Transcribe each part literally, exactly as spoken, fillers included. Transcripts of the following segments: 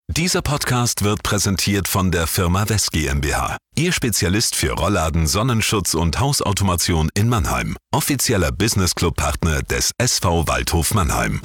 Dieser Podcast wird präsentiert von der Firma West GmbH. Ihr Spezialist für Rollladen, Sonnenschutz und Hausautomation in Mannheim. Offizieller Business Club Partner des S V Waldhof Mannheim.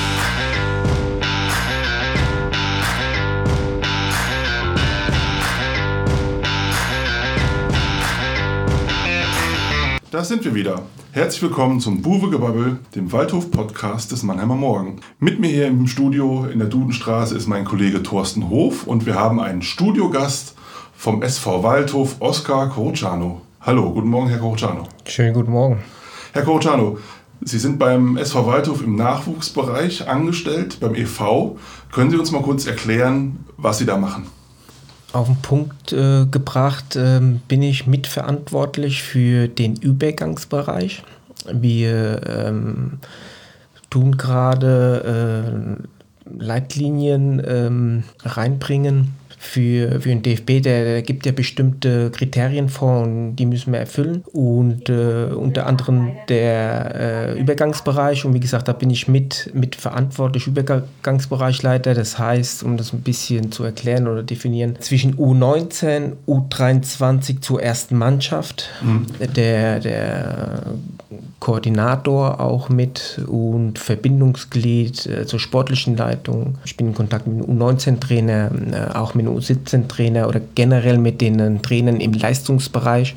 Da sind wir wieder. Herzlich willkommen zum Buwe-Gebabbel, dem Waldhof-Podcast des Mannheimer Morgen. Mit mir hier im Studio in der Dudenstraße ist mein Kollege Thorsten Hof und wir haben einen Studiogast vom S V Waldhof, Oskar Corrucciano. Hallo, guten Morgen, Herr Corrucciano. Schönen guten Morgen. Herr Corrucciano, Sie sind beim S V Waldhof im Nachwuchsbereich angestellt, beim E V. Können Sie uns mal kurz erklären, was Sie da machen? Auf den Punkt äh, gebracht äh, bin ich mitverantwortlich für den Übergangsbereich. Wir ähm, tun gerade äh, Leitlinien ähm, reinbringen für, für den D F B. Der, der gibt ja bestimmte Kriterien vor und die müssen wir erfüllen. Und äh, unter anderem der äh, Übergangsbereich. Und wie gesagt, da bin ich mit, mit verantwortlich, Übergangsbereichleiter. Das heißt, um das ein bisschen zu erklären oder definieren, zwischen U neunzehn, U dreiundzwanzig zur ersten Mannschaft. Mhm. Der, der Koordinator auch mit und Verbindungsglied äh, zur sportlichen Leitung. Ich bin in Kontakt mit dem U neunzehn Trainer, äh, auch mit dem U siebzehn Trainer oder generell mit den Trainern im Leistungsbereich,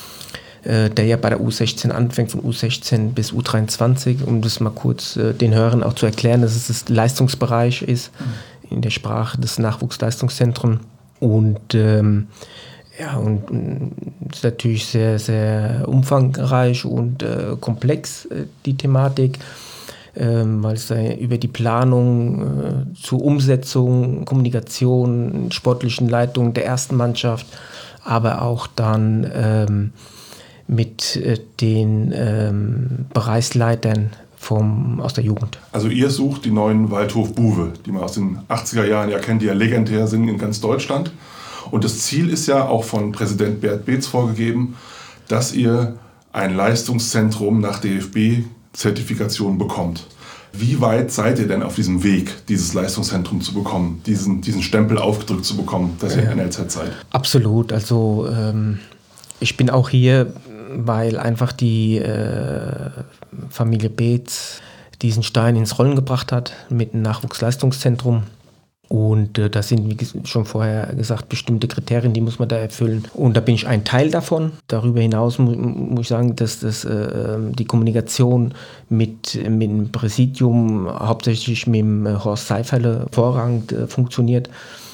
äh, der ja bei der U sechzehn anfängt, von U sechzehn bis U dreiundzwanzig, um das mal kurz äh, den Hörern auch zu erklären, dass es das Leistungsbereich ist, mhm. in der Sprache des Nachwuchsleistungszentrums. Und ähm, ja, und, und ist natürlich sehr, sehr umfangreich und äh, komplex, äh, die Thematik. Ähm, weil es da über die Planung äh, zur Umsetzung, Kommunikation, sportlichen Leitung der ersten Mannschaft, aber auch dann ähm, mit äh, den ähm, Bereichsleitern vom, aus der Jugend. Also ihr sucht die neuen Waldhof-Buwe, die man aus den achtziger Jahren ja kennt, die ja legendär sind in ganz Deutschland. Und das Ziel ist ja auch von Präsident Bert Beetz vorgegeben, dass ihr ein Leistungszentrum nach D F B-Zertifikation bekommt. Wie weit seid ihr denn auf diesem Weg, dieses Leistungszentrum zu bekommen, diesen, diesen Stempel aufgedrückt zu bekommen, dass ihr ja. N L Z seid? Absolut. Also ähm, ich bin auch hier, weil einfach die äh, Familie Beetz diesen Stein ins Rollen gebracht hat mit einem Nachwuchsleistungszentrum. Und äh, das sind, wie schon vorher gesagt, bestimmte Kriterien, die muss man da erfüllen. Und da bin ich ein Teil davon. Darüber hinaus mu- muss ich sagen, dass das, äh, die Kommunikation mit, mit dem Präsidium, hauptsächlich mit dem äh, Horst Seiferle, hervorragend äh, funktioniert.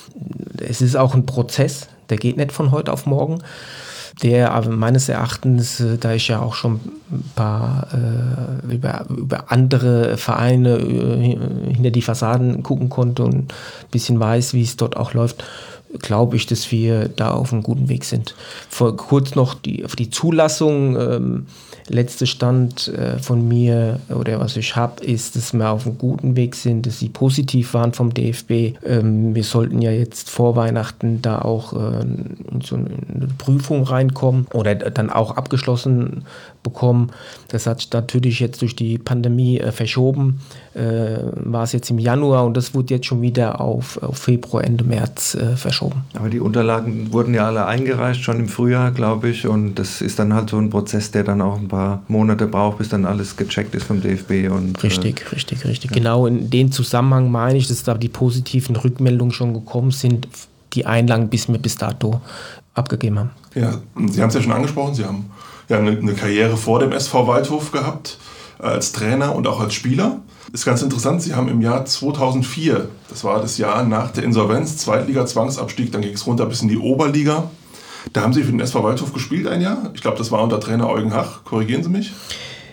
Es ist auch ein Prozess, der geht nicht von heute auf morgen. Der aber meines Erachtens, da ich ja auch schon ein paar äh, über, über andere Vereine äh, hinter die Fassaden gucken konnte und ein bisschen weiß, wie es dort auch läuft, glaube ich, dass wir da auf einem guten Weg sind. Vor kurz noch die, auf die Zulassung. Ähm, letzter Stand äh, von mir oder was ich habe, ist, dass wir auf einem guten Weg sind, dass sie positiv waren vom D F B. Ähm, wir sollten ja jetzt vor Weihnachten da auch äh, in so eine Prüfung reinkommen oder dann auch abgeschlossen bekommen. Das hat sich natürlich jetzt durch die Pandemie äh, verschoben. Äh, war es jetzt im Januar und das wurde jetzt schon wieder auf, auf Februar, Ende März äh, verschoben. Aber die Unterlagen wurden ja alle eingereicht, schon im Frühjahr, glaube ich, und das ist dann halt so ein Prozess, der dann auch ein paar Monate braucht, bis dann alles gecheckt ist vom D F B. Und, richtig, äh, richtig, richtig. Ja. Genau in dem Zusammenhang meine ich, dass da die positiven Rückmeldungen schon gekommen sind, die Einlagen, bis wir bis dato abgegeben haben. Ja, Sie haben es ja schon angesprochen, Sie haben ja eine, eine Karriere vor dem S V Waldhof gehabt, äh, als Trainer und auch als Spieler. Ist ganz interessant, Sie haben im Jahr zweitausendvier, das war das Jahr nach der Insolvenz, Zweitliga-Zwangsabstieg, dann ging es runter bis in die Oberliga. Da haben Sie für den S V Waldhof gespielt ein Jahr. Ich glaube, das war unter Trainer Eugen Hach. Korrigieren Sie mich?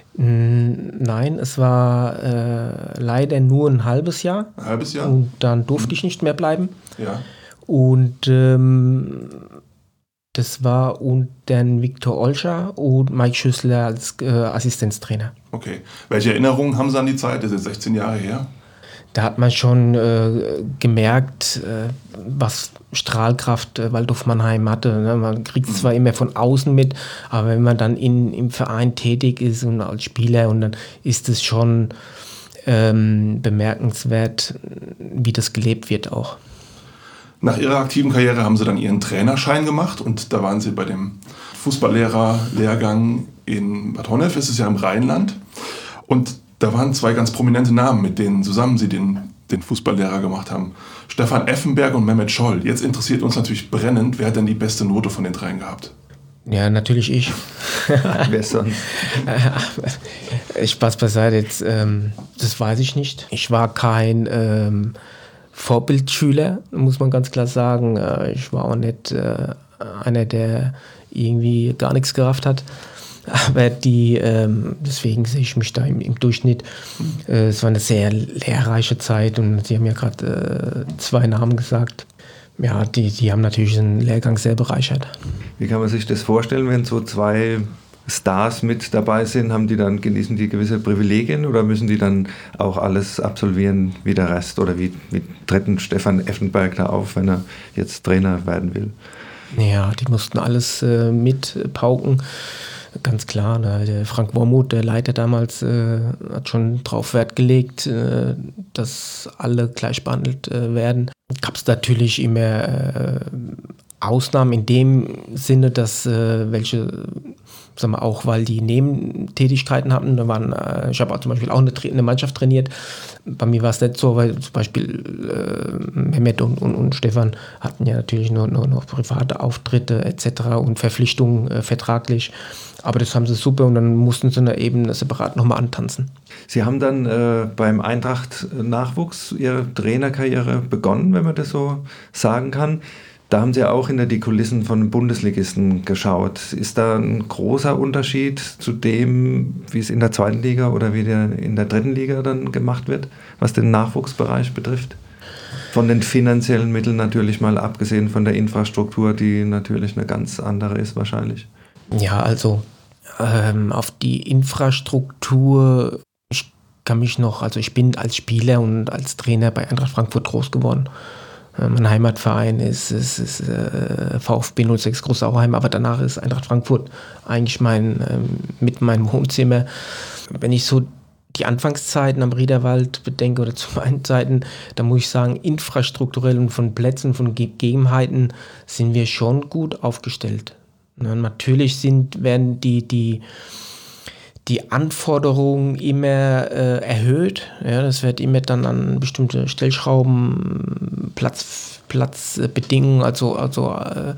Nein, es war äh, leider nur ein halbes Jahr. Ein halbes Jahr? Und dann durfte ich nicht mehr bleiben. Ja. Und ähm, das war unter Viktor Olscher und Mike Schüssler als äh, Assistenztrainer. Okay. Welche Erinnerungen haben Sie an die Zeit? Das ist sechzehn Jahre her. Da hat man schon äh, gemerkt, äh, was Strahlkraft äh, Waldhof Mannheim hatte. Ne? Man kriegt es mhm. zwar immer von außen mit, aber wenn man dann in, im Verein tätig ist und als Spieler, und dann ist es schon ähm, bemerkenswert, wie das gelebt wird auch. Nach ihrer aktiven Karriere haben sie dann ihren Trainerschein gemacht und da waren sie bei dem Fußballlehrer-Lehrgang in Bad Honnef, ist es ja im Rheinland. Und da waren zwei ganz prominente Namen, mit denen zusammen sie den, den Fußballlehrer gemacht haben. Stefan Effenberg und Mehmet Scholl. Jetzt interessiert uns natürlich brennend, wer hat denn die beste Note von den dreien gehabt? Ja, natürlich ich. Wer sonst? Spaß beiseite, jetzt, ähm, das weiß ich nicht. Ich war kein ähm, Vorbildschüler, muss man ganz klar sagen. Äh, ich war auch nicht äh, einer, der irgendwie gar nichts gerafft hat. Aber die, ähm, deswegen sehe ich mich da im, im Durchschnitt. Äh, es war eine sehr lehrreiche Zeit und Sie haben ja gerade äh, zwei Namen gesagt. Ja, die, die haben natürlich den Lehrgang sehr bereichert. Wie kann man sich das vorstellen, wenn so zwei Stars mit dabei sind? Haben die dann, genießen die gewisse Privilegien oder müssen die dann auch alles absolvieren wie der Rest? Oder wie, wie tritt ein Stefan Effenberg da auf, wenn er jetzt Trainer werden will? Ja, die mussten alles äh, mitpauken. Ganz klar, ne? Der Frank Wormuth, der Leiter damals, äh, hat schon drauf Wert gelegt, äh, dass alle gleich behandelt äh, werden. Gab es natürlich immer äh, Ausnahmen in dem Sinne, dass äh, welche, sagen wir auch, weil die Nebentätigkeiten hatten. Da waren, äh, ich habe auch zum Beispiel auch eine, eine Mannschaft trainiert. Bei mir war es nicht so, weil zum Beispiel äh, Mehmet und, und, und Stefan hatten ja natürlich nur, nur noch private Auftritte et cetera und Verpflichtungen äh, vertraglich. Aber das haben sie super und dann mussten sie da eben separat nochmal antanzen. Sie haben dann äh, beim Eintracht-Nachwuchs Ihre Trainerkarriere begonnen, wenn man das so sagen kann. Da haben Sie auch hinter die Kulissen von Bundesligisten geschaut. Ist da ein großer Unterschied zu dem, wie es in der zweiten Liga oder wie der in der dritten Liga dann gemacht wird, was den Nachwuchsbereich betrifft? Von den finanziellen Mitteln natürlich mal abgesehen, von der Infrastruktur, die natürlich eine ganz andere ist wahrscheinlich. Ja, also ähm, auf die Infrastruktur, ich kann mich noch, also ich bin als Spieler und als Trainer bei Eintracht Frankfurt groß geworden. Äh, mein Heimatverein ist, ist, ist äh, VfB null sechs Großauheim, aber danach ist Eintracht Frankfurt eigentlich mein, äh, mit meinem Wohnzimmer. Wenn ich so die Anfangszeiten am Riederwald bedenke oder zu meinen Zeiten, da muss ich sagen, infrastrukturell und von Plätzen, von Gegebenheiten sind wir schon gut aufgestellt. Na, natürlich sind, werden die, die, die Anforderungen immer äh, erhöht. Ja, das wird immer dann an bestimmte Stellschrauben, Platz, Platzbedingungen, also, also äh,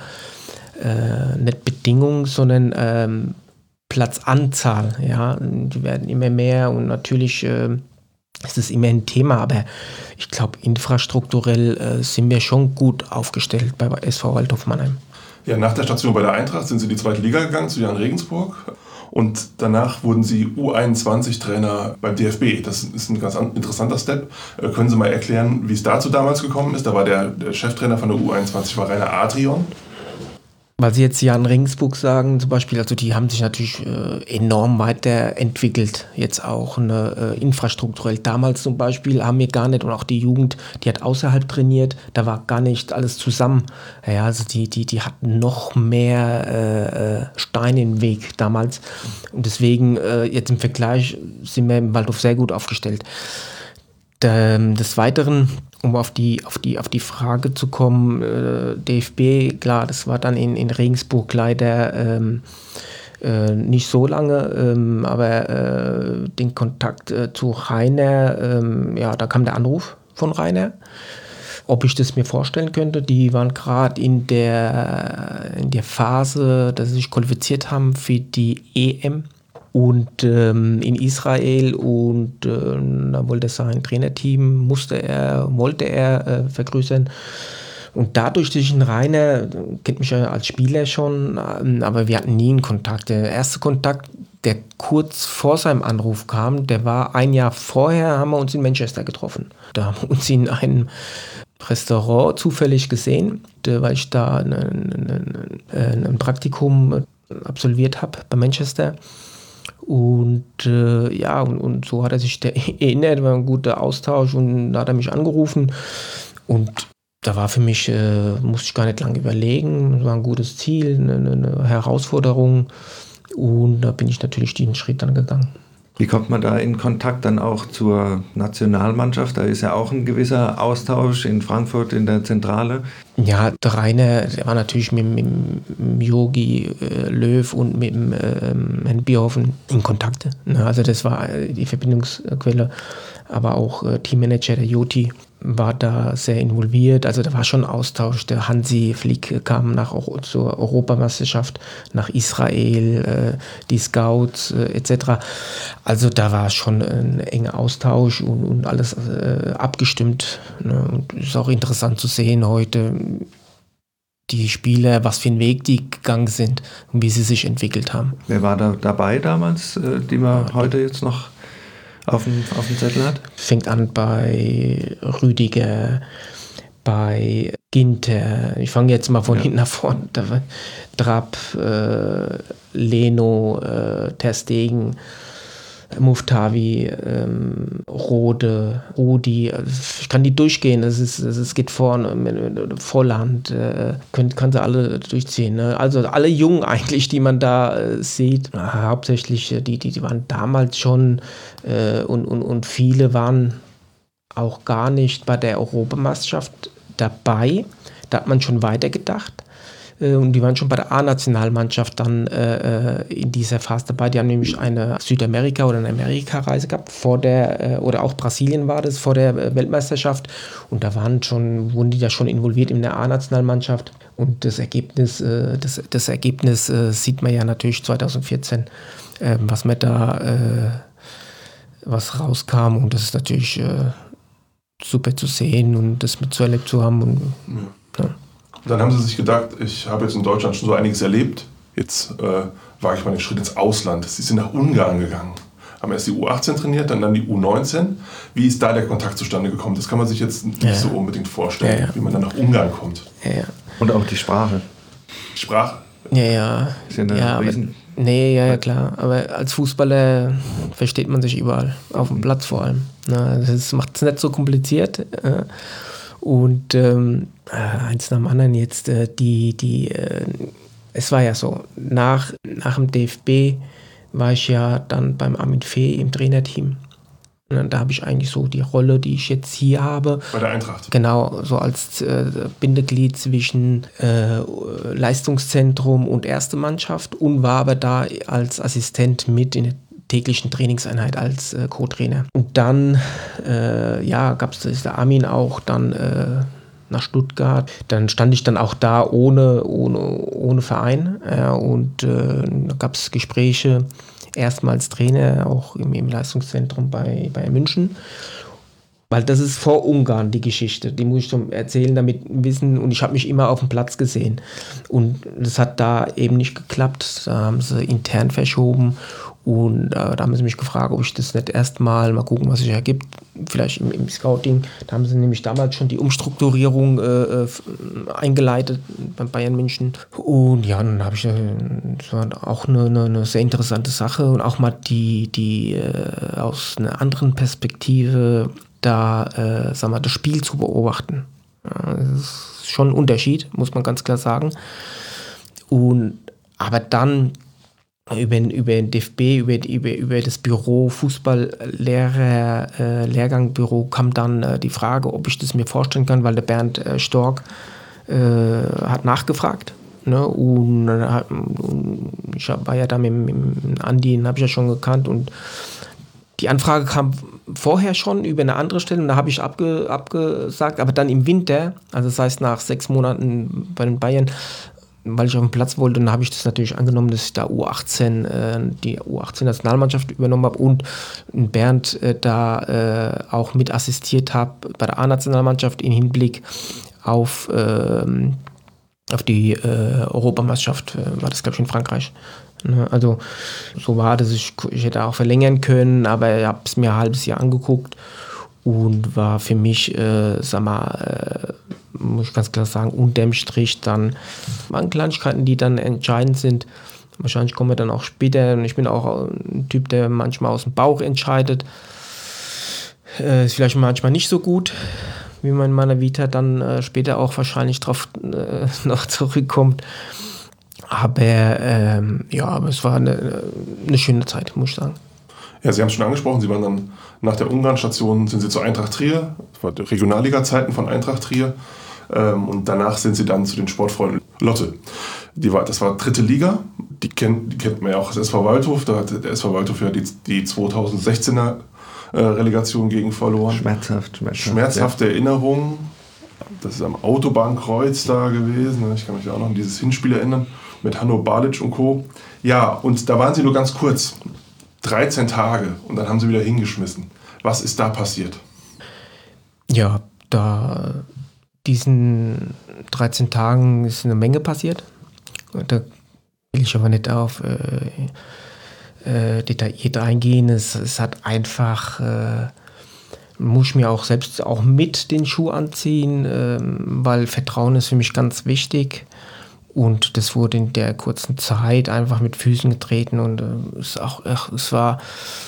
äh, nicht Bedingungen, sondern ähm, Platzanzahl. Ja, die werden immer mehr und natürlich äh, ist es immer ein Thema, aber ich glaube, infrastrukturell äh, sind wir schon gut aufgestellt bei S V Waldhof Mannheim. Ja, nach der Station bei der Eintracht sind Sie in die zweite Liga gegangen, zu Jan Regensburg. Und danach wurden Sie U einundzwanzig-Trainer beim D F B. Das ist ein ganz interessanter Step. Können Sie mal erklären, wie es dazu damals gekommen ist? Da war der, der Cheftrainer von der U einundzwanzig, war Rainer Adrian. Weil Sie jetzt Jan Regensburg sagen zum Beispiel, also die haben sich natürlich äh, enorm weiterentwickelt, jetzt auch eine, äh, infrastrukturell. Damals zum Beispiel haben wir gar nicht, und auch die Jugend, die hat außerhalb trainiert, da war gar nicht alles zusammen. Ja, also die, die, die hatten noch mehr äh, Steine im Weg damals. Und deswegen äh, jetzt im Vergleich sind wir im Waldhof sehr gut aufgestellt. Des Weiteren, um auf die, auf die, auf die Frage zu kommen, äh, D F B, klar, das war dann in, in Regensburg leider ähm, äh, nicht so lange, ähm, aber äh, den Kontakt äh, zu Rainer, ähm, ja, da kam der Anruf von Rainer, ob ich das mir vorstellen könnte. Die waren gerade in der, in der Phase, dass sie sich qualifiziert haben für die E M. Und ähm, in Israel und äh, da wollte er sein Trainerteam, musste er, wollte er äh, vergrößern. Und dadurch, durch den Rainer, kennt mich ja als Spieler schon, äh, aber wir hatten nie einen Kontakt. Der erste Kontakt, der kurz vor seinem Anruf kam, der war ein Jahr vorher, haben wir uns in Manchester getroffen. Da haben wir uns in einem Restaurant zufällig gesehen, weil ich da ein, ein, ein, ein Praktikum absolviert habe bei Manchester. Und äh, ja, und, und so hat er sich da erinnert, war ein guter Austausch und da hat er mich angerufen. Und da war für mich, äh, musste ich gar nicht lange überlegen, es war ein gutes Ziel, eine, eine Herausforderung. Und da bin ich natürlich den Schritt dann gegangen. Wie kommt man da in Kontakt dann auch zur Nationalmannschaft? Da ist ja auch ein gewisser Austausch in Frankfurt in der Zentrale. Ja, der Rainer, der war natürlich mit dem Jogi äh, Löw und mit dem ähm, Herrn Bierhofen in Kontakt. Ne? Also das war die Verbindungsquelle. Aber auch äh, Teammanager, der Joti, war da sehr involviert. Also da war schon Austausch. Der Hansi Flick kam nach, zur Europameisterschaft nach Israel, äh, die Scouts äh, et cetera. Also da war schon ein enger Austausch und, und alles äh, abgestimmt. Ne? Und es ist auch interessant zu sehen heute, die Spieler, was für einen Weg die gegangen sind und wie sie sich entwickelt haben. Wer war da dabei damals, äh, die man ja. heute jetzt noch auf dem, auf dem Zettel hat? Fängt an bei Rüdiger, bei Ginter. Ich fange jetzt mal von ja. hinten nach vorne. Trapp, äh, Leno, äh, Ter Stegen, Muftavi, ähm, Rode, Rudi. Ich kann die durchgehen. Es ist, es geht vorne, Volland. Äh, könnt, kann sie alle durchziehen. Ne? Also alle Jungen eigentlich, die man da äh, sieht. Na, hauptsächlich die, die, die waren damals schon äh, und, und, und viele waren auch gar nicht bei der Europameisterschaft dabei. Da hat man schon weitergedacht. Und die waren schon bei der A-Nationalmannschaft dann äh, in dieser Phase dabei. Die haben nämlich eine Südamerika- oder eine Amerika-Reise gehabt, vor der, äh, oder auch Brasilien war das, vor der äh, Weltmeisterschaft. Und da waren schon, wurden die da schon involviert in der A-Nationalmannschaft. Und das Ergebnis, äh, das, das Ergebnis äh, sieht man ja natürlich zwanzig vierzehn, äh, was man da, äh, was rauskam. Und das ist natürlich äh, super zu sehen und das mitzuerlebt zu haben. Und, ja. Ja. Dann haben sie sich gedacht, ich habe jetzt in Deutschland schon so einiges erlebt, jetzt äh, wage ich mal den Schritt ins Ausland. Sie sind nach Ungarn gegangen, haben erst die U achtzehn trainiert, dann, dann die U neunzehn. Wie ist da der Kontakt zustande gekommen? Das kann man sich jetzt nicht ja. so unbedingt vorstellen, ja, ja. wie man dann nach Ungarn kommt. Ja, ja. Und auch die Sprache. Sprache? Ja, ja. Ist ja eine ja Riesen... aber, nee, ja, ja, klar. Aber als Fußballer versteht man sich überall, auf dem Platz vor allem. Das macht es nicht so kompliziert. Und ähm, eins nach dem anderen jetzt, äh, die, die, äh, es war ja so, nach, nach dem D F B war ich ja dann beim Armin Fee im Trainerteam. Und da habe ich eigentlich so die Rolle, die ich jetzt hier habe. Bei der Eintracht? Genau, so als äh, Bindeglied zwischen äh, Leistungszentrum und erste Mannschaft und war aber da als Assistent mit in der täglichen Trainingseinheit als äh, Co-Trainer. Und dann äh, ja, gab es der Armin auch dann äh, nach Stuttgart. Dann stand ich dann auch da ohne, ohne, ohne Verein. Äh, und äh, da gab es Gespräche, erstmal als Trainer, auch im, im Leistungszentrum bei, bei München. Weil das ist vor Ungarn die Geschichte, die muss ich schon erzählen, damit wissen, und ich habe mich immer auf dem Platz gesehen. Und das hat da eben nicht geklappt, da haben sie intern verschoben und äh, da haben sie mich gefragt, ob ich das nicht erstmal mal gucken, was sich ergibt, vielleicht im, im Scouting. Da haben sie nämlich damals schon die Umstrukturierung äh, eingeleitet bei Bayern München. Und ja, dann habe ich, äh, das war auch eine, eine, eine sehr interessante Sache und auch mal die, die äh, aus einer anderen Perspektive da, äh, sagen wir, das Spiel zu beobachten. Ja, das ist schon ein Unterschied, muss man ganz klar sagen. Und, aber dann über, über den D F B, über, über, über das Büro, Fußballlehrer, äh, Lehrgangbüro kam dann äh, die Frage, ob ich das mir vorstellen kann, weil der Bernd äh, Stork äh, hat nachgefragt. Ne? Und, und ich war ja da mit, mit Andi, den habe ich ja schon gekannt, und die Anfrage kam vorher schon über eine andere Stelle und da habe ich abge, abgesagt, aber dann im Winter, also das heißt nach sechs Monaten bei den Bayern, weil ich auf den Platz wollte, dann habe ich das natürlich angenommen, dass ich da U achtzehn, äh, die U achtzehn-Nationalmannschaft übernommen habe und Bernd äh, da äh, auch mit assistiert habe bei der A-Nationalmannschaft im Hinblick auf, äh, auf die äh, Europameisterschaft, äh, war das glaube ich in Frankreich. Also so war das, ich, ich hätte auch verlängern können, aber ich habe es mir ein halbes Jahr angeguckt und war für mich, äh, sag mal, äh, muss ich ganz klar sagen, unterm Strich dann waren Kleinigkeiten, die dann entscheidend sind. Wahrscheinlich kommen wir dann auch später, und ich bin auch ein Typ, der manchmal aus dem Bauch entscheidet. Äh, ist vielleicht manchmal nicht so gut, wie man in meiner Vita dann äh, später auch wahrscheinlich drauf äh, noch zurückkommt. Aber ähm, ja, aber es war eine, eine schöne Zeit, muss ich sagen. Ja, Sie haben es schon angesprochen, Sie waren dann nach der Ungarn-Station, sind Sie zur Eintracht Trier, das war die Regionalliga-Zeiten von Eintracht Trier, ähm, und danach sind Sie dann zu den Sportfreunden Lotte. Die war, das war dritte Liga, die kennt, die kennt man ja auch als S V Waldhof, da hat der S V Waldhof ja die, die zweitausendsechzehner äh, Relegation gegen verloren. Schmerzhaft, schmerzhaft. Schmerzhafte ja. Erinnerungen, das ist am Autobahnkreuz da gewesen, ich kann mich auch noch an dieses Hinspiel erinnern, mit Hanno Balic und Co. Ja, und da waren Sie nur ganz kurz. dreizehn Tage und dann haben sie wieder hingeschmissen. Was ist da passiert? Ja, da diesen dreizehn Tagen ist eine Menge passiert. Da will ich aber nicht auf äh, äh, detailliert eingehen. Es, es hat einfach, äh, muss ich mir auch selbst auch mit den Schuh anziehen, äh, weil Vertrauen ist für mich ganz wichtig. Und das wurde in der kurzen Zeit einfach mit Füßen getreten und äh, es, auch, ach, es war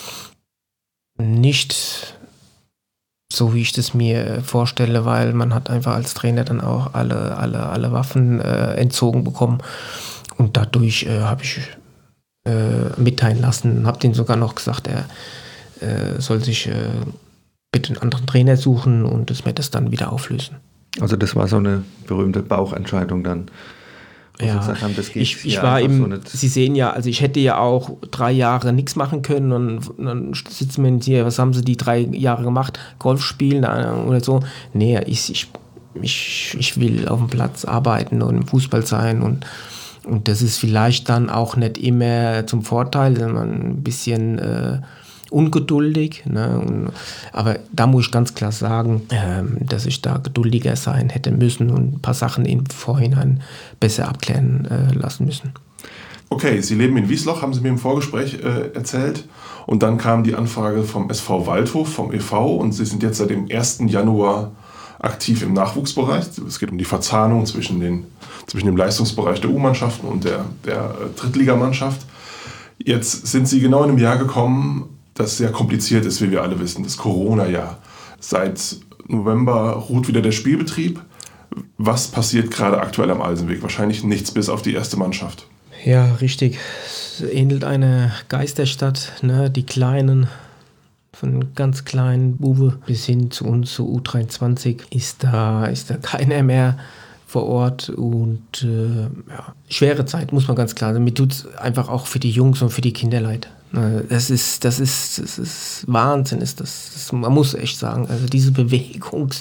nicht so, wie ich das mir vorstelle, weil man hat einfach als Trainer dann auch alle, alle, alle Waffen äh, entzogen bekommen und dadurch äh, habe ich äh, mitteilen lassen, habe denen sogar noch gesagt, er äh, soll sich äh, bitte einen anderen Trainer suchen und das wird das dann wieder auflösen. Also das war so eine berühmte Bauchentscheidung dann. Ja, haben, das geht ich, ich war im, so Sie sehen ja, also ich hätte ja auch drei Jahre nichts machen können und, und dann sitzen wir hier, was haben Sie die drei Jahre gemacht? Golf spielen oder so? Nee, ich, ich, ich, ich will auf dem Platz arbeiten und im Fußball sein und, und das ist vielleicht dann auch nicht immer zum Vorteil, wenn man ein bisschen äh, ungeduldig, ne? Und, aber da muss ich ganz klar sagen, ähm, dass ich da geduldiger sein hätte müssen und ein paar Sachen im Vorhinein besser abklären äh, lassen müssen. Okay, Sie leben in Wiesloch, haben Sie mir im Vorgespräch äh, erzählt. Und dann kam die Anfrage vom S V Waldhof, vom E V, und Sie sind jetzt seit dem ersten Januar aktiv im Nachwuchsbereich. Es geht um die Verzahnung zwischen, den, zwischen dem Leistungsbereich der U-Mannschaften und der, der äh, Drittligamannschaft. Jetzt sind Sie genau in einem Jahr gekommen, das sehr kompliziert ist, wie wir alle wissen, das Corona-Jahr. Seit November ruht wieder der Spielbetrieb. Was passiert gerade aktuell am Alsenweg? Wahrscheinlich nichts bis auf die erste Mannschaft. Ja, richtig. Es ähnelt einer Geisterstadt, ne? Die Kleinen, von ganz kleinen Bube bis hin zu uns, zu U dreiundzwanzig, ist da, ist da keiner mehr vor Ort und äh, ja, schwere Zeit, muss man ganz klar sagen. Mir tut es einfach auch für die Jungs und für die Kinder leid. Das ist, das ist, das ist Wahnsinn, ist das, das. Man muss echt sagen, also diese Bewegung,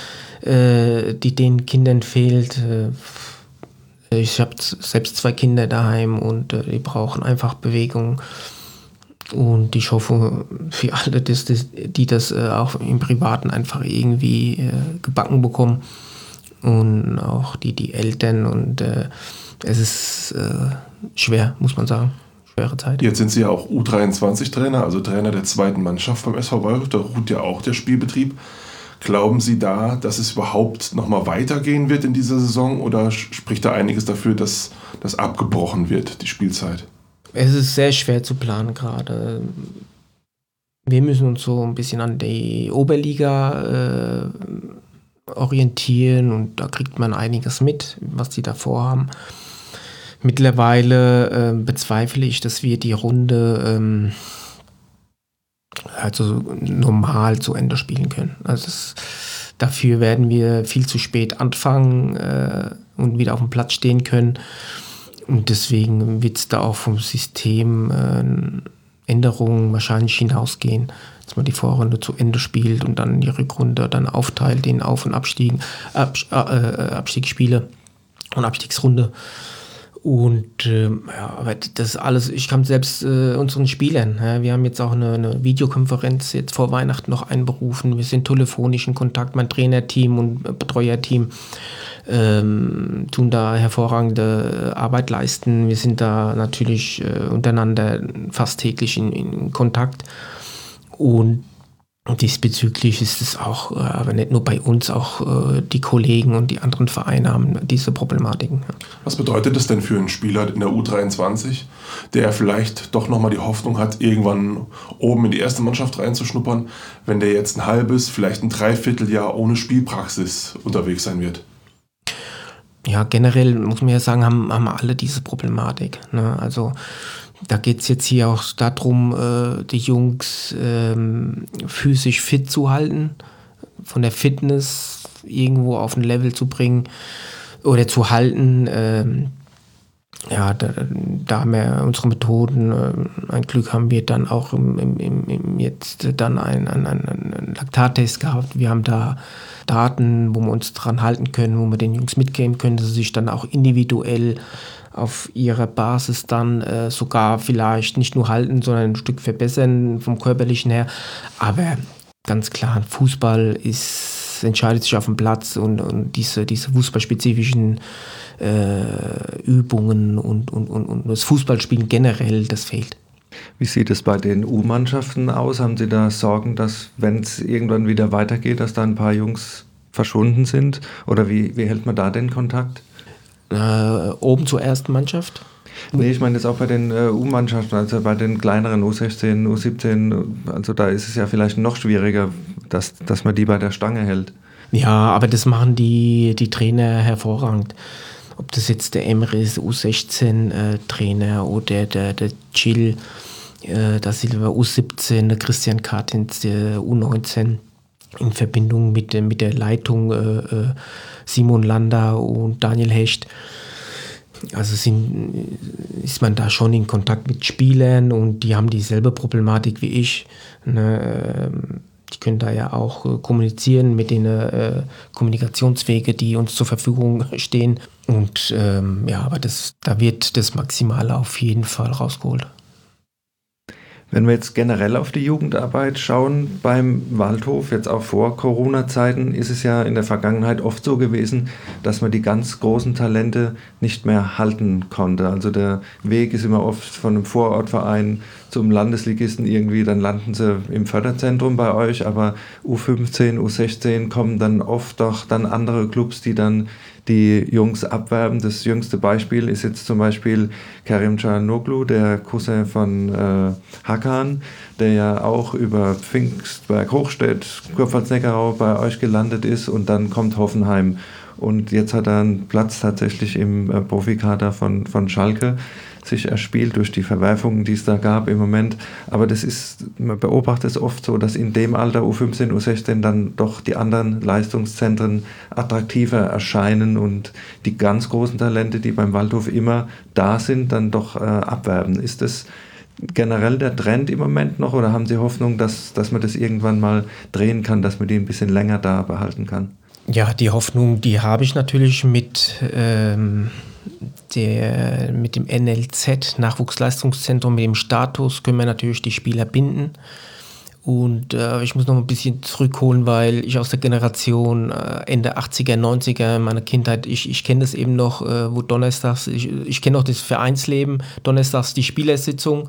äh, die den Kindern fehlt. Äh, ich habe selbst zwei Kinder daheim und äh, die brauchen einfach Bewegung. Und ich hoffe für alle, dass, dass, die das äh, auch im Privaten einfach irgendwie äh, gebacken bekommen. Und auch die, die Eltern. Und äh, es ist äh, schwer, muss man sagen. Schwere Zeit. Jetzt sind Sie ja auch U dreiundzwanzig-Trainer, also Trainer der zweiten Mannschaft beim S V Waldhof. Da ruht ja auch der Spielbetrieb. Glauben Sie da, dass es überhaupt nochmal weitergehen wird in dieser Saison? Oder spricht da einiges dafür, dass das abgebrochen wird, die Spielzeit? Es ist sehr schwer zu planen gerade. Wir müssen uns so ein bisschen an die Oberliga äh, orientieren und da kriegt man einiges mit, was die da vorhaben. Mittlerweile äh, bezweifle ich, dass wir die Runde ähm, also normal zu Ende spielen können. Also es, dafür werden wir viel zu spät anfangen äh, und wieder auf dem Platz stehen können. Und deswegen wird es da auch vom System äh, Änderungen wahrscheinlich hinausgehen, dass man die Vorrunde zu Ende spielt und dann die Rückrunde dann aufteilt in Auf- und Abstieg, Ab, äh, Abstiegsspiele und Abstiegsrunde. Und äh, ja, aber das ist alles, ich kann selbst äh, unseren Spielern, ja, wir haben jetzt auch eine, eine Videokonferenz jetzt vor Weihnachten noch einberufen, wir sind telefonisch in Kontakt, mein Trainerteam und Betreuerteam ähm, tun da hervorragende Arbeit leisten, wir sind da natürlich äh, untereinander fast täglich in, in Kontakt und diesbezüglich ist es auch, aber nicht nur bei uns, auch äh, die Kollegen und die anderen Vereine haben diese Problematiken. Was bedeutet das denn für einen Spieler in der U dreiundzwanzig, der vielleicht doch nochmal die Hoffnung hat, irgendwann oben in die erste Mannschaft reinzuschnuppern, wenn der jetzt ein halbes, vielleicht ein Dreivierteljahr ohne Spielpraxis unterwegs sein wird? Ja, generell muss man ja sagen, haben, haben alle diese Problematik. Ne? Also Da geht es jetzt hier auch darum, äh, die Jungs ähm, physisch fit zu halten, von der Fitness irgendwo auf ein Level zu bringen oder zu halten. Ähm, ja, da, da haben wir unsere Methoden. Äh, ein Glück haben wir dann auch im, im, im jetzt dann einen, einen, einen Laktattest gehabt. Wir haben da Daten, wo wir uns dran halten können, wo wir den Jungs mitgeben können, dass sie sich dann auch individuell auf ihrer Basis dann äh, sogar vielleicht nicht nur halten, sondern ein Stück verbessern vom Körperlichen her. Aber ganz klar, Fußball ist, entscheidet sich auf dem Platz und, und diese, diese fußballspezifischen äh, Übungen und, und, und, und das Fußballspielen generell, das fehlt. Wie sieht es bei den U-Mannschaften aus? Haben Sie da Sorgen, dass, wenn es irgendwann wieder weitergeht, dass da ein paar Jungs verschwunden sind? Oder wie, wie hält man da den Kontakt? Äh, oben zur ersten Mannschaft? Nee, ich meine jetzt auch bei den äh, U-Mannschaften, also bei den kleineren U sechzehn, U siebzehn, also da ist es ja vielleicht noch schwieriger, dass, dass man die bei der Stange hält. Ja, aber das machen die, die Trainer hervorragend. Ob das jetzt der Emre ist, U sechzehn äh, Trainer oder der, der Gil, äh, da Silva U siebzehn, der Christian Kartins, der U neunzehn, in Verbindung mit, mit der Leitung äh, Simon Landa und Daniel Hecht. Also sind, ist man da schon in Kontakt mit Spielern und die haben dieselbe Problematik wie ich. Ne? Die können da ja auch äh, kommunizieren mit den äh, Kommunikationswege, die uns zur Verfügung stehen. Und ähm, ja, aber das, da wird das Maximale auf jeden Fall rausgeholt. Wenn wir jetzt generell auf die Jugendarbeit schauen beim Waldhof, jetzt auch vor Corona-Zeiten, ist es ja in der Vergangenheit oft so gewesen, dass man die ganz großen Talente nicht mehr halten konnte. Also der Weg ist immer oft von einem Vorortverein zum Landesligisten irgendwie, dann landen sie im Förderzentrum bei euch, aber U fünfzehn, U sechzehn kommen dann oft doch dann andere Clubs, die dann die Jungs abwerben. Das jüngste Beispiel ist jetzt zum Beispiel Kerim Çalhanoğlu, der Cousin von äh, Hakan, der ja auch über Pfingstberg, Hochstedt, Kurpfalz-Neckarau bei euch gelandet ist und dann kommt Hoffenheim. Und jetzt hat er einen Platz tatsächlich im äh, Profikader von, von Schalke sich erspielt durch die Verwerfungen, die es da gab im Moment. Aber das ist, man beobachtet es oft so, dass in dem Alter U fünfzehn, U sechzehn dann doch die anderen Leistungszentren attraktiver erscheinen und die ganz großen Talente, die beim Waldhof immer da sind, dann doch äh, abwerben. Ist das generell der Trend im Moment noch oder haben Sie Hoffnung, dass, dass man das irgendwann mal drehen kann, dass man die ein bisschen länger da behalten kann? Ja, die Hoffnung, die habe ich natürlich mit ähm Der, mit dem N L Z, Nachwuchsleistungszentrum, mit dem Status können wir natürlich die Spieler binden. Und äh, ich muss noch ein bisschen zurückholen, weil ich aus der Generation äh, Ende achtziger, neunziger meiner Kindheit, ich, ich kenne das eben noch, äh, wo donnerstags, ich, ich kenne noch das Vereinsleben, donnerstags die Spielersitzung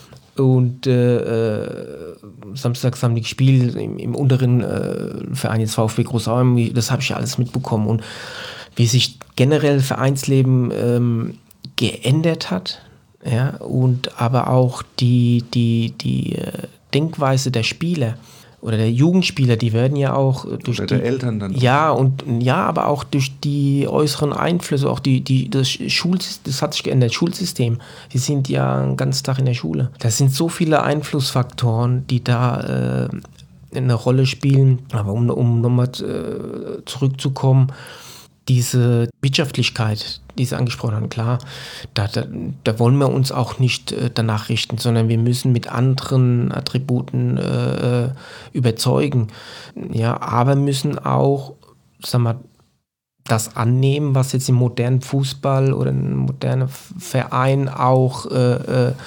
und äh, samstags haben die gespielt im, im unteren äh, Verein, jetzt VfB Großau, das habe ich ja alles mitbekommen. Und wie sich generell Vereinsleben ähm, geändert hat, ja, und aber auch die, die, die äh, Denkweise der Spieler oder der Jugendspieler, die werden ja auch durch oder die der Eltern dann. Ja, und ja, aber auch durch die äußeren Einflüsse, auch die, die, das Schulsystem, das hat sich geändert, Schulsystem. Die sind ja den ganzen Tag in der Schule. Das sind so viele Einflussfaktoren, die da äh, eine Rolle spielen. Aber um, um nochmal äh, zurückzukommen, diese Wirtschaftlichkeit, die Sie angesprochen haben, klar, da, da, da wollen wir uns auch nicht äh, danach richten, sondern wir müssen mit anderen Attributen äh, überzeugen. Ja, aber müssen auch, sag mal, das annehmen, was jetzt im modernen Fußball oder im modernen Verein auch äh, äh,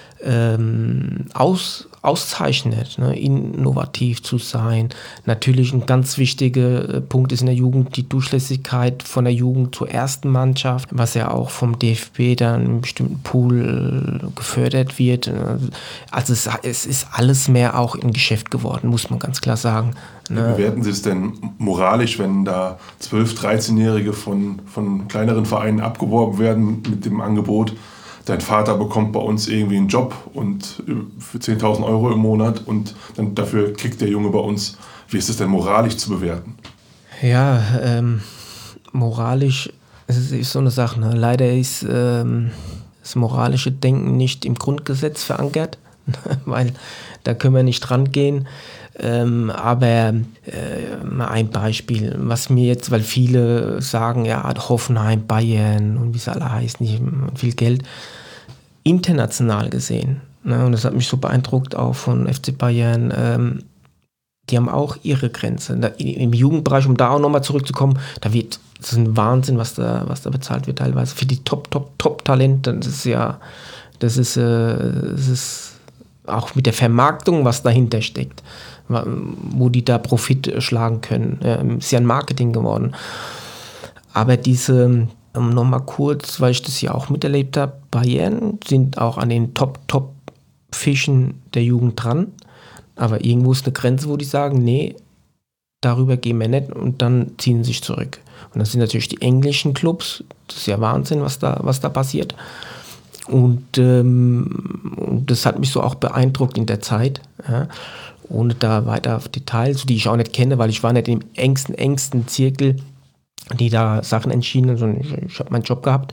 ähm, aus, auszeichnet, ne? Innovativ zu sein. Natürlich ein ganz wichtiger äh, Punkt ist in der Jugend die Durchlässigkeit von der Jugend zur ersten Mannschaft, was ja auch vom D F B dann in einem bestimmten Pool äh, gefördert wird. Also es, es ist alles mehr auch im Geschäft geworden, muss man ganz klar sagen. Ne? Wie bewerten Sie es denn moralisch, wenn da zwölf-, dreizehnjährige von, von kleineren Vereinen abgeworben werden mit dem Angebot, dein Vater bekommt bei uns irgendwie einen Job und für zehntausend Euro im Monat und dann dafür kriegt der Junge bei uns. Wie ist es denn moralisch zu bewerten? Ja, ähm, moralisch es ist so eine Sache. Ne? Leider ist ähm, das moralische Denken nicht im Grundgesetz verankert, weil da können wir nicht dran gehen. Ähm, aber äh, mal ein Beispiel, was mir jetzt, weil viele sagen, ja, Hoffenheim, Bayern und wie es alle heißen, nicht viel Geld, international gesehen, ne, und das hat mich so beeindruckt, auch von F C Bayern, ähm, die haben auch ihre Grenze. Da, im Jugendbereich, um da auch nochmal zurückzukommen, da wird, das ist ein Wahnsinn, was da, was da bezahlt wird teilweise. Für die Top, Top, Top-Talente, das ist ja, das ist, äh, das ist auch mit der Vermarktung, was dahinter steckt, wo die da Profit schlagen können. Ähm, ist ja ein Marketing geworden. Aber diese, um nochmal kurz, weil ich das ja auch miterlebt habe, Bayern sind auch an den Top, Top-Fischen der Jugend dran. Aber irgendwo ist eine Grenze, wo die sagen, nee, darüber gehen wir nicht, und dann ziehen sie sich zurück. Und das sind natürlich die englischen Clubs. Das ist ja Wahnsinn, was da, was da passiert. Und, ähm, und das hat mich so auch beeindruckt in der Zeit, ja, ohne da weiter auf Details, die ich auch nicht kenne, weil ich war nicht im engsten, engsten Zirkel, die da Sachen entschieden, sondern ich, ich habe meinen Job gehabt.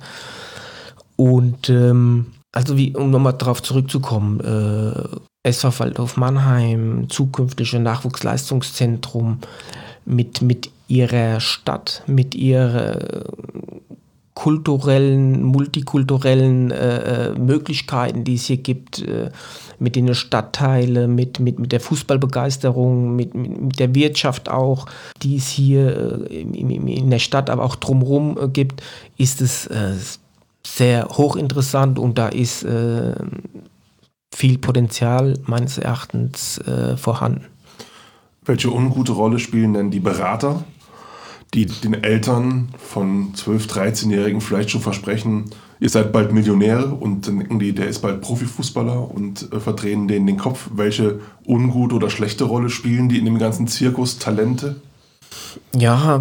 Und ähm, also wie, um nochmal darauf zurückzukommen, äh, S V Waldhof Mannheim, zukünftige Nachwuchsleistungszentrum mit, mit ihrer Stadt, mit ihrer kulturellen, multikulturellen äh, Möglichkeiten, die es hier gibt, äh, mit den Stadtteilen, mit, mit, mit der Fußballbegeisterung, mit, mit, mit der Wirtschaft auch, die es hier äh, in, in der Stadt, aber auch drumherum äh, gibt, ist es äh, sehr hochinteressant, und da ist äh, viel Potenzial meines Erachtens äh, vorhanden. Welche ungute Rolle spielen denn die Berater, die den Eltern von zwölf-, dreizehnjährigen vielleicht schon versprechen, ihr seid bald Millionäre, und dann denken die, der ist bald Profifußballer, und äh, verdrehen denen den Kopf? Welche ungute oder schlechte Rolle spielen die in dem ganzen Zirkus Talente? Ja,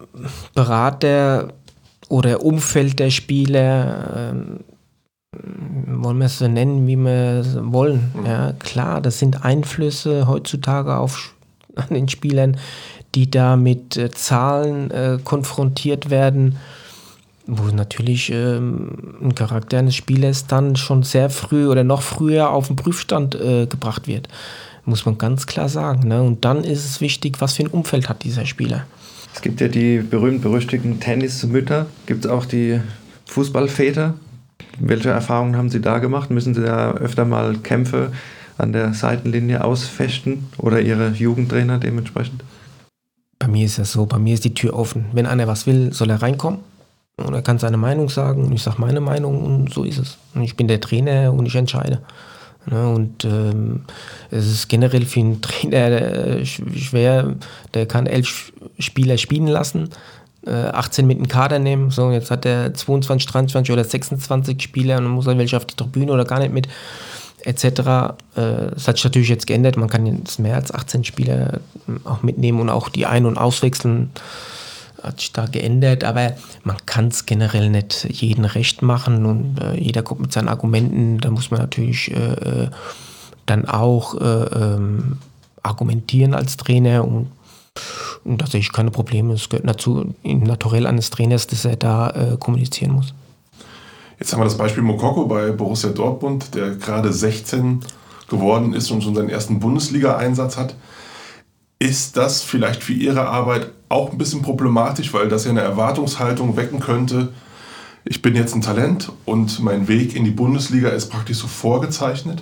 Berater oder Umfeld der Spieler, äh, wollen wir es so nennen, wie wir es wollen. Mhm. Ja, klar, das sind Einflüsse heutzutage auf, an den Spielern, die da mit äh, Zahlen äh, konfrontiert werden, wo natürlich ähm, ein Charakter eines Spielers dann schon sehr früh oder noch früher auf den Prüfstand äh, gebracht wird. Muss man ganz klar sagen. Ne? Und dann ist es wichtig, was für ein Umfeld hat dieser Spieler. Es gibt ja die berühmt-berüchtigten Tennismütter, gibt es auch die Fußballväter. Welche Erfahrungen haben Sie da gemacht? Müssen Sie da öfter mal Kämpfe an der Seitenlinie ausfechten oder Ihre Jugendtrainer dementsprechend? Bei mir ist das so, bei mir ist die Tür offen. Wenn einer was will, soll er reinkommen und er kann seine Meinung sagen, und ich sage meine Meinung, und so ist es. Und ich bin der Trainer und ich entscheide. Ja, und ähm, es ist generell für einen Trainer äh, schwer, der kann elf Spieler spielen lassen, äh, achtzehn mit dem Kader nehmen, so, jetzt hat er zweiundzwanzig, dreiundzwanzig oder sechsundzwanzig Spieler, und dann muss er welche auf die Tribüne oder gar nicht mit, et cetera. Äh, das hat sich natürlich jetzt geändert, man kann jetzt mehr als achtzehn Spieler auch mitnehmen und auch die ein- und auswechseln, hat sich da geändert, aber man kann es generell nicht jedem recht machen, und äh, jeder kommt mit seinen Argumenten, da muss man natürlich äh, dann auch äh, ähm, argumentieren als Trainer, und, und da sehe ich keine Probleme. Es gehört dazu, im Naturell eines Trainers, dass er da äh, kommunizieren muss. Jetzt haben wir das Beispiel Moukoko bei Borussia Dortmund, der gerade sechzehn geworden ist und schon seinen ersten Bundesliga-Einsatz hat. Ist das vielleicht für Ihre Arbeit auch ein bisschen problematisch, weil das ja eine Erwartungshaltung wecken könnte, ich bin jetzt ein Talent und mein Weg in die Bundesliga ist praktisch so vorgezeichnet?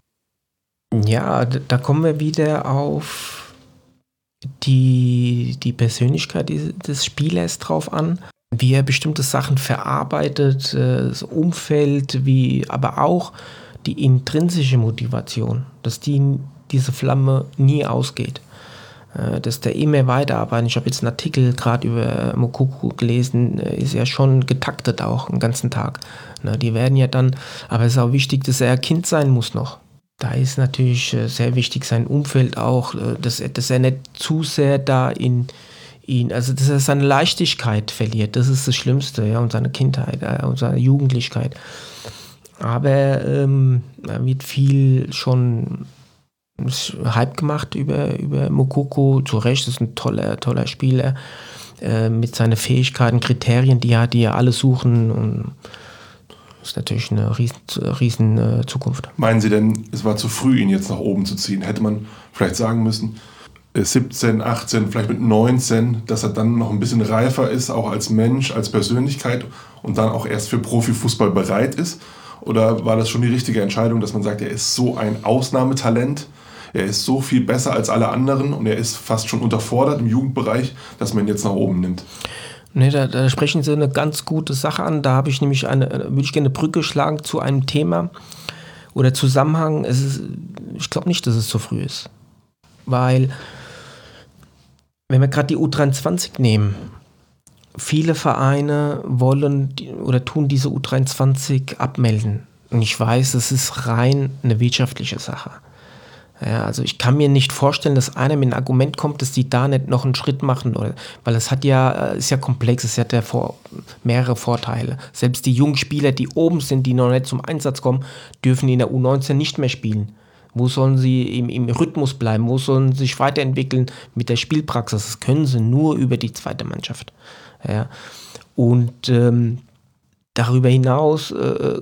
Ja, da kommen wir wieder auf die, die Persönlichkeit des Spielers drauf an, wie er bestimmte Sachen verarbeitet, das Umfeld, wie, aber auch die intrinsische Motivation, dass die, diese Flamme nie ausgeht. Dass der immer weiterarbeitet. Ich habe jetzt einen Artikel gerade über Moukoko gelesen, ist ja schon getaktet auch den ganzen Tag. Die werden ja dann, aber es ist auch wichtig, dass er Kind sein muss noch. Da ist natürlich sehr wichtig sein Umfeld auch, dass er, dass er nicht zu sehr da in ihn, also dass er seine Leichtigkeit verliert, das ist das Schlimmste, ja, und seine Kindheit und seine Jugendlichkeit. Aber ähm, da wird viel schon Hype gemacht über, über Moukoko, zu Recht, das ist ein toller, toller Spieler, äh, mit seinen Fähigkeiten, Kriterien, die er, die er alle suchen, und Das ist natürlich eine riesen, riesen äh, Zukunft. Meinen Sie denn, es war zu früh, ihn jetzt nach oben zu ziehen? Hätte man vielleicht sagen müssen, siebzehn, achtzehn, vielleicht mit neunzehn, dass er dann noch ein bisschen reifer ist, auch als Mensch, als Persönlichkeit und dann auch erst für Profifußball bereit ist? Oder war das schon die richtige Entscheidung, dass man sagt, er ist so ein Ausnahmetalent, er ist so viel besser als alle anderen und er ist fast schon unterfordert im Jugendbereich, dass man ihn jetzt nach oben nimmt? Nee, da, da sprechen Sie eine ganz gute Sache an. Da habe ich nämlich eine, würde ich gerne eine Brücke schlagen zu einem Thema oder Zusammenhang. Es ist, ich glaube nicht, dass es zu früh ist. Weil, wenn wir gerade die U dreiundzwanzig nehmen, viele Vereine wollen die, oder tun diese U dreiundzwanzig abmelden. Und ich weiß, das ist rein eine wirtschaftliche Sache. Ja, also ich kann mir nicht vorstellen, dass einer mit einem Argument kommt, dass die da nicht noch einen Schritt machen, oder, weil es hat ja, ist ja komplex, es hat ja vor, mehrere Vorteile. Selbst die jungen Spieler, die oben sind, die noch nicht zum Einsatz kommen, dürfen in der U neunzehn nicht mehr spielen. Wo sollen sie im, im Rhythmus bleiben? Wo sollen sie sich weiterentwickeln mit der Spielpraxis? Das können sie nur über die zweite Mannschaft. Ja. Und ähm, darüber hinaus, äh,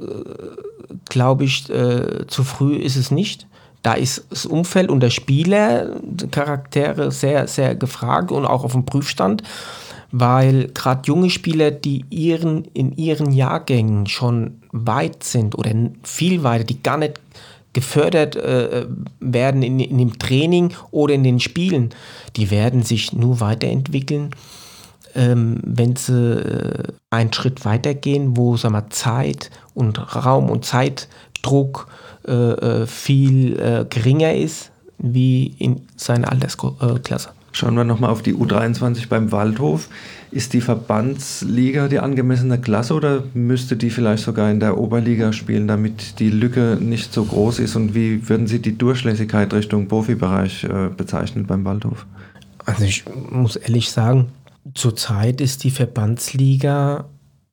glaube ich, äh, zu früh ist es nicht. Da ist das Umfeld und der Spieler, Charaktere sehr, sehr gefragt und auch auf dem Prüfstand, weil gerade junge Spieler, die ihren, in ihren Jahrgängen schon weit sind oder viel weiter, die gar nicht gefördert äh, werden in, in dem Training oder in den Spielen, die werden sich nur weiterentwickeln, ähm, wenn sie äh, einen Schritt weitergehen, wo, sagen wir, Zeit und Raum und Zeitdruck Äh, viel äh, geringer ist wie in seiner Altersklasse. Schauen wir nochmal auf die U dreiundzwanzig beim Waldhof. Ist die Verbandsliga die angemessene Klasse oder müsste die vielleicht sogar in der Oberliga spielen, damit die Lücke nicht so groß ist? Und wie würden Sie die Durchlässigkeit Richtung Profibereich äh, bezeichnen beim Waldhof? Also ich muss ehrlich sagen, zurzeit ist die Verbandsliga,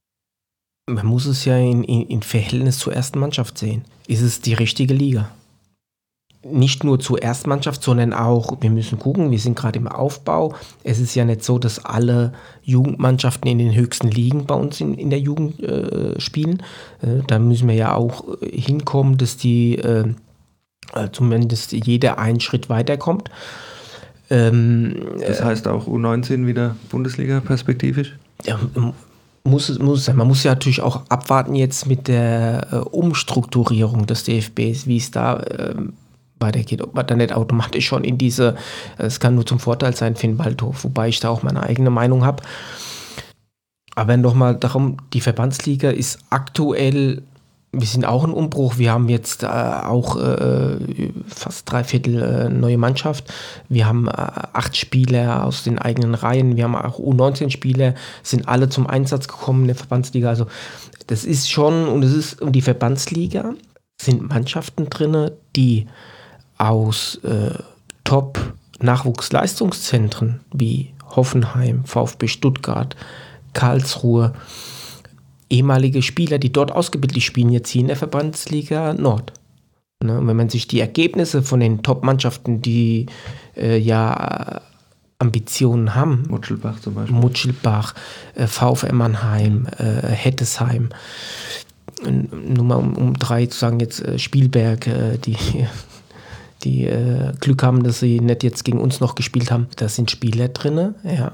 man muss es ja in, in, in Verhältnis zur ersten Mannschaft sehen. Ist es die richtige Liga? Nicht nur zur Erstmannschaft, sondern auch, wir müssen gucken, wir sind gerade im Aufbau. Es ist ja nicht so, dass alle Jugendmannschaften in den höchsten Ligen bei uns in, in der Jugend äh, spielen. Äh, da müssen wir ja auch hinkommen, dass die äh, zumindest jeder einen Schritt weiterkommt. Ähm, das heißt auch U neunzehn wieder Bundesliga perspektivisch? Ja, Muss es, muss es sein. Man muss ja natürlich auch abwarten jetzt mit der äh, Umstrukturierung des D F Bs, wie es da äh, weitergeht. Ob man dann nicht automatisch schon in diese, es kann nur zum Vorteil sein für den Waldhof, wobei ich da auch meine eigene Meinung habe. Aber nochmal darum, die Verbandsliga ist aktuell, wir sind auch im Umbruch, wir haben jetzt äh, auch äh, fast drei Viertel äh, neue Mannschaft, wir haben äh, acht Spieler aus den eigenen Reihen, wir haben auch U neunzehn Spieler, sind alle zum Einsatz gekommen in der Verbandsliga, also das ist schon, und es ist, und die Verbandsliga sind Mannschaften drin, die aus äh, Top-Nachwuchsleistungszentren wie Hoffenheim, VfB Stuttgart, Karlsruhe, ehemalige Spieler, die dort ausgebildet spielen, jetzt hier in der Verbandsliga Nord. Ne, und wenn man sich die Ergebnisse von den Top-Mannschaften, die äh, ja Ambitionen haben, Mutschelbach zum Beispiel, Mutschelbach, äh, VfR Mannheim, äh, Hettesheim, nur mal um, um drei zu sagen, jetzt äh, Spielberg, äh, die, die äh, Glück haben, dass sie nicht jetzt gegen uns noch gespielt haben. Da sind Spieler drin, ja,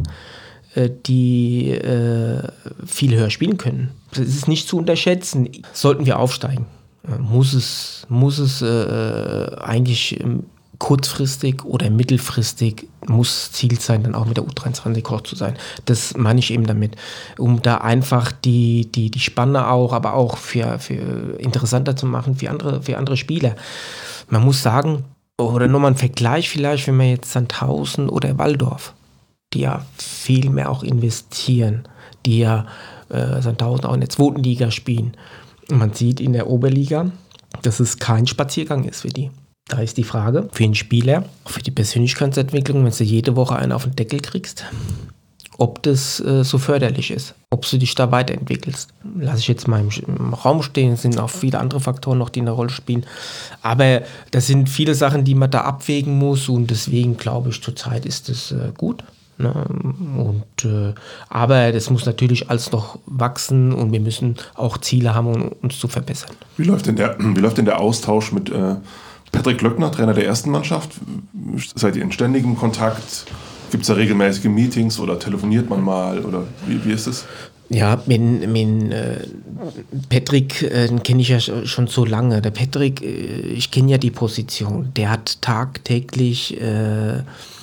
die äh, viel höher spielen können. Das ist nicht zu unterschätzen. Sollten wir aufsteigen, muss es, muss es äh, eigentlich ähm, kurzfristig oder mittelfristig muss Ziel sein, dann auch mit der U dreiundzwanzig hoch zu sein. Das meine ich eben damit. Um da einfach die, die, die Spanne auch, aber auch für, für interessanter zu machen für andere, für andere Spieler. Man muss sagen, oder nochmal ein Vergleich vielleicht, wenn man jetzt Sandhausen oder Walldorf, die ja viel mehr auch investieren, die ja äh, Sandhausen auch in der zweiten Liga spielen. Und man sieht in der Oberliga, dass es kein Spaziergang ist für die. Da ist die Frage für den Spieler, für die Persönlichkeitsentwicklung, wenn du jede Woche einen auf den Deckel kriegst, ob das äh, so förderlich ist, ob du dich da weiterentwickelst. Lass ich jetzt mal im, im Raum stehen, es sind auch viele andere Faktoren noch, die eine Rolle spielen. Aber das sind viele Sachen, die man da abwägen muss und deswegen glaube ich, zurzeit ist es äh, gut. Ne? Und, äh, aber das muss natürlich alles noch wachsen und wir müssen auch Ziele haben, um uns zu verbessern. Wie läuft denn der, wie läuft denn der Austausch mit äh, Patrick Glöckner, Trainer der ersten Mannschaft? Seid ihr in ständigem Kontakt? Gibt es da regelmäßige Meetings oder telefoniert man mal? Oder wie, wie ist es? Ja, mit, mit äh, Patrick, äh, den kenne ich ja schon so lange. Der Patrick, äh, ich kenne ja die Position. Der hat tagtäglich äh,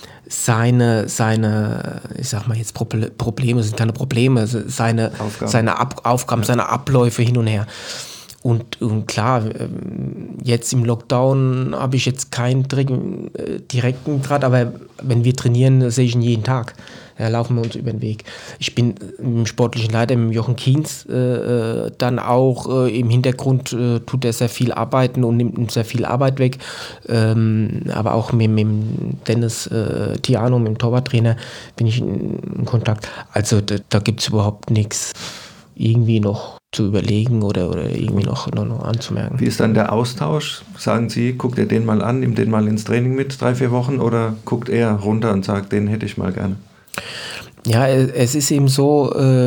seine, seine, ich sag mal jetzt Probleme, sind keine Probleme, seine Aufgaben, seine, Ab- Aufgaben, ja. seine Abläufe hin und her. Und, und klar, jetzt im Lockdown habe ich jetzt keinen direkten Draht, aber wenn wir trainieren, sehe ich ihn jeden Tag. Ja, laufen wir uns über den Weg. Ich bin im sportlichen Leiter, mit Jochen Kienz, äh, dann auch äh, im Hintergrund äh, tut er sehr viel arbeiten und nimmt sehr viel Arbeit weg. Ähm, aber auch mit, mit Dennis äh, Tiano, mit dem Torwarttrainer, bin ich in, in Kontakt. Also da, da gibt es überhaupt nichts irgendwie noch zu überlegen oder, oder irgendwie noch, noch, noch anzumerken. Wie ist dann der Austausch? Sagen Sie, guckt ihr den mal an, nimmt den mal ins Training mit, drei, vier Wochen, oder guckt er runter und sagt, den hätte ich mal gerne? Ja, es ist eben so,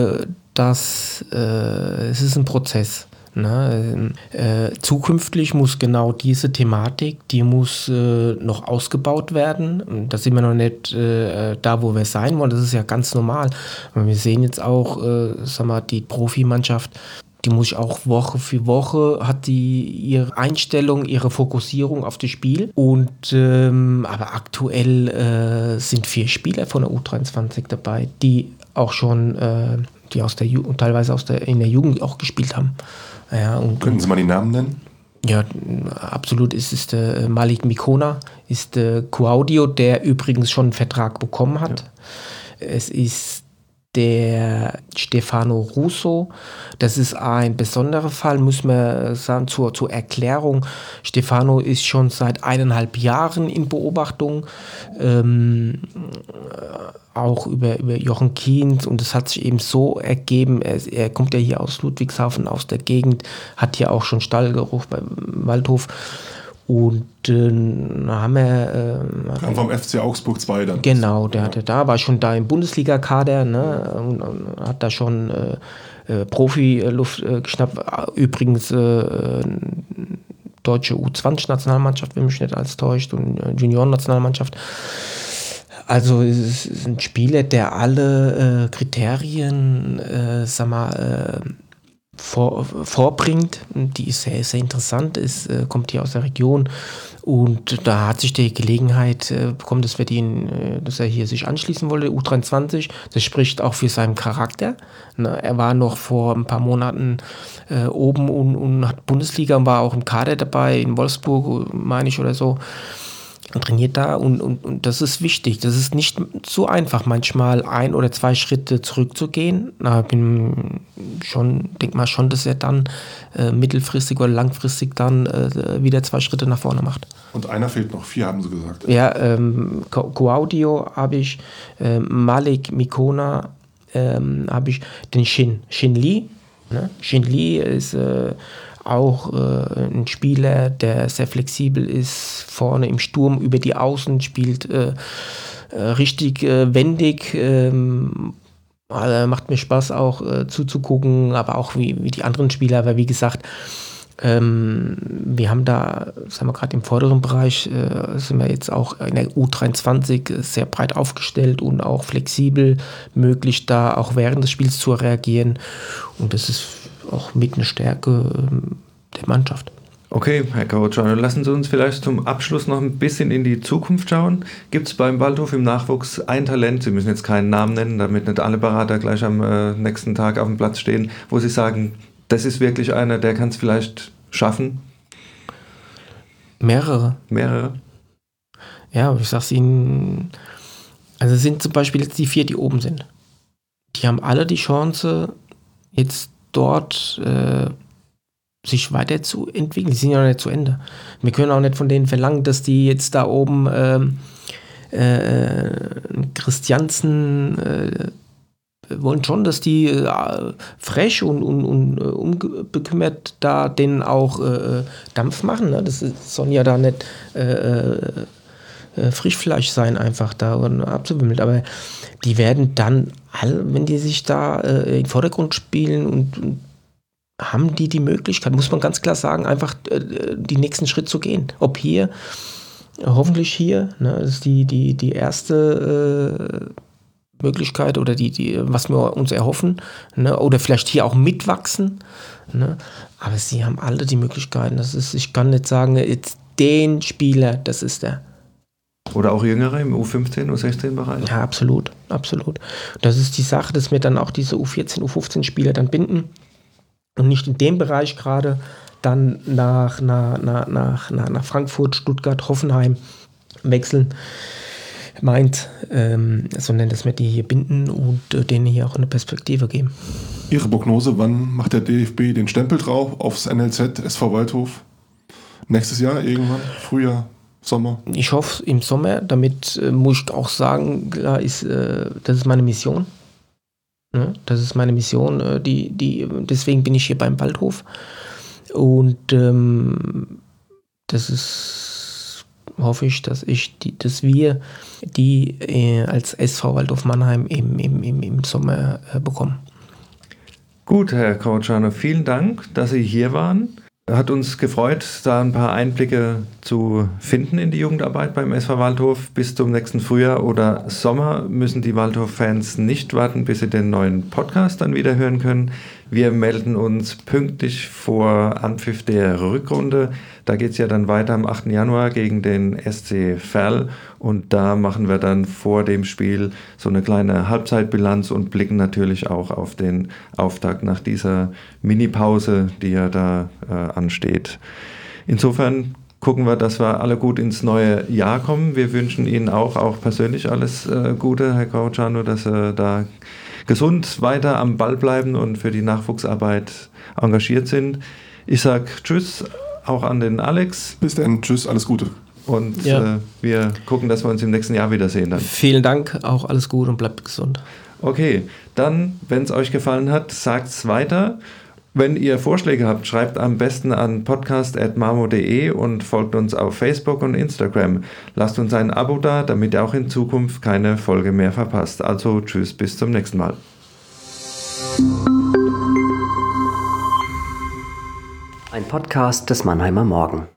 dass es ist ein Prozess. Ne? Äh, zukünftig muss genau diese Thematik, die muss äh, noch ausgebaut werden. Da sind wir noch nicht äh, da, wo wir sein wollen. Das ist ja ganz normal. Und wir sehen jetzt auch, äh, sag mal, die Profimannschaft, die muss ich auch Woche für Woche, hat die ihre Einstellung, ihre Fokussierung auf das Spiel. Und ähm, aber aktuell äh, sind vier Spieler von der U dreiundzwanzig dabei, die auch schon, äh, die aus der Ju- teilweise aus der, in der Jugend auch gespielt haben. Ja, und, Können Sie mal die Namen nennen? Ja, absolut. Es ist der Malik Mikona, ist der Claudio, der übrigens schon einen Vertrag bekommen hat. Ja. Es ist der Stefano Russo. Das ist ein besonderer Fall, muss man sagen, zur, zur Erklärung. Stefano ist schon seit eineinhalb Jahren in Beobachtung, ähm, auch über, über Jochen Kienz, und es hat sich eben so ergeben, er, er kommt ja hier aus Ludwigshafen, aus der Gegend, hat hier auch schon Stallgeruch bei Waldhof. Und äh, haben wir... Äh, Kam vom F C Augsburg zwei dann. Genau, der hatte da, war schon da im Bundesliga-Kader, ne, und, und hat da schon äh, äh, Profi-Luft äh, geschnappt. Übrigens äh, deutsche U zwanzig Nationalmannschaft, wenn mich nicht alles täuscht, und äh, Junioren-Nationalmannschaft. Also es ist ein Spieler, der alle äh, Kriterien, äh, sag mal, äh, Vor, vorbringt, die ist sehr, sehr interessant, ist, äh, kommt hier aus der Region, und da hat sich die Gelegenheit äh, bekommen, dass, wir den, äh, dass er hier sich anschließen wollte, U dreiundzwanzig. Das spricht auch für seinen Charakter. Ne? Er war noch vor ein paar Monaten äh, oben und, und hat Bundesliga und war auch im Kader dabei, in Wolfsburg, meine ich, oder so. Und trainiert da, und, und, und das ist wichtig. Das ist nicht so einfach, manchmal ein oder zwei Schritte zurückzugehen. Na, bin schon, denk mal schon, dass er dann äh, mittelfristig oder langfristig dann äh, wieder zwei Schritte nach vorne macht. Und einer fehlt noch, vier haben Sie gesagt. Ja, ähm, Claudio habe ich, äh, Malik Mikona ähm, habe ich, den Shin, Shin Lee. Ne? Shin Lee ist äh, auch äh, ein Spieler, der sehr flexibel ist, vorne im Sturm über die Außen spielt, äh, äh, richtig äh, wendig, ähm, also macht mir Spaß auch äh, zuzugucken, aber auch wie, wie die anderen Spieler, weil wie gesagt, ähm, wir haben da, sagen wir gerade im vorderen Bereich, äh, sind wir jetzt auch in der U dreiundzwanzig sehr breit aufgestellt und auch flexibel, möglich da auch während des Spiels zu reagieren, und das ist auch mit einer Stärke ähm, der Mannschaft. Okay, Herr Coach, lassen Sie uns vielleicht zum Abschluss noch ein bisschen in die Zukunft schauen. Gibt es beim Waldhof im Nachwuchs ein Talent, Sie müssen jetzt keinen Namen nennen, damit nicht alle Berater gleich am äh, nächsten Tag auf dem Platz stehen, wo Sie sagen, das ist wirklich einer, der kann es vielleicht schaffen? Mehrere. Mehrere? Ja, ich sag's Ihnen, also es sind zum Beispiel jetzt die vier, die oben sind. Die haben alle die Chance, jetzt dort äh, sich weiterzuentwickeln. Die sind ja noch nicht zu Ende. Wir können auch nicht von denen verlangen, dass die jetzt da oben ähm, äh, Christiansen äh, wollen schon, dass die äh, frech und, und, und uh, unbekümmert da denen auch äh, Dampf machen. Ne? Das ist, sollen ja da nicht äh, äh, Frischfleisch sein, einfach da und abzuwimmeln. Aber die werden dann alle, wenn die sich da äh, in den Vordergrund spielen und, und haben die die Möglichkeit, muss man ganz klar sagen, einfach äh, die nächsten Schritt zu gehen. Ob hier, äh, hoffentlich hier, ne, das ist die, die, die erste äh, Möglichkeit oder die, die, was wir uns erhoffen, ne, oder vielleicht hier auch mitwachsen. Ne, aber sie haben alle die Möglichkeiten. Das ist, ich kann nicht sagen, jetzt den Spieler, das ist der. Oder auch Jüngere im U fünfzehn, U sechzehn Bereich? Ja, absolut, absolut. Das ist die Sache, dass wir dann auch diese U vierzehn, U fünfzehn Spieler dann binden. Und nicht in dem Bereich gerade dann nach, nach, nach, nach, nach Frankfurt, Stuttgart, Hoffenheim wechseln meint, ähm, sondern dass wir die hier binden und äh, denen hier auch eine Perspektive geben. Ihre Prognose, wann macht der D F B den Stempel drauf aufs N L Z, S V Waldhof? Nächstes Jahr irgendwann? Frühjahr? Sommer? Ich hoffe im Sommer, damit äh, muss ich auch sagen, klar ist, äh, das ist meine Mission. Ne? Das ist meine Mission, äh, die, die, deswegen bin ich hier beim Waldhof. Und ähm, das ist, hoffe ich, dass ich die, dass wir die äh, als S V Waldhof Mannheim im, im, im, im Sommer äh, bekommen. Gut, Herr Corrucciano, vielen Dank, dass Sie hier waren. Hat uns gefreut, da ein paar Einblicke zu finden in die Jugendarbeit beim S V Waldhof. Bis zum nächsten Frühjahr oder Sommer müssen die Waldhof-Fans nicht warten, bis sie den neuen Podcast dann wieder hören können. Wir melden uns pünktlich vor Anpfiff der Rückrunde. Da geht es ja dann weiter am achten Januar gegen den S C Verl. Und da machen wir dann vor dem Spiel so eine kleine Halbzeitbilanz und blicken natürlich auch auf den Auftakt nach dieser Mini-Pause, die ja da äh, ansteht. Insofern gucken wir, dass wir alle gut ins neue Jahr kommen. Wir wünschen Ihnen auch, auch persönlich alles äh, Gute, Herr Corrucciano, dass Sie da gesund weiter am Ball bleiben und für die Nachwuchsarbeit engagiert sind. Ich sage Tschüss, auch an den Alex. Bis dann, tschüss, alles Gute. Und ja. äh, wir gucken, dass wir uns im nächsten Jahr wiedersehen dann. Vielen Dank, auch alles Gute und bleibt gesund. Okay, dann, wenn es euch gefallen hat, sagt es weiter. Wenn ihr Vorschläge habt, schreibt am besten an podcast at marmo punkt de und folgt uns auf Facebook und Instagram. Lasst uns ein Abo da, damit ihr auch in Zukunft keine Folge mehr verpasst. Also tschüss, bis zum nächsten Mal. Ein Podcast des Mannheimer Morgen.